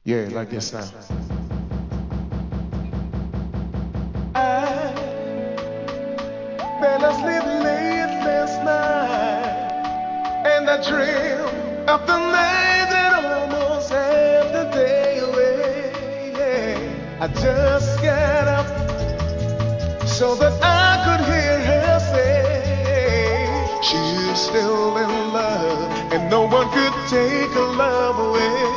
Yeah, like this now. I fell asleep late last night, and I dreamed of the night that almost had the day away. Yeah. I just got up so that I could hear her say she's still in love, and no one could take her love away.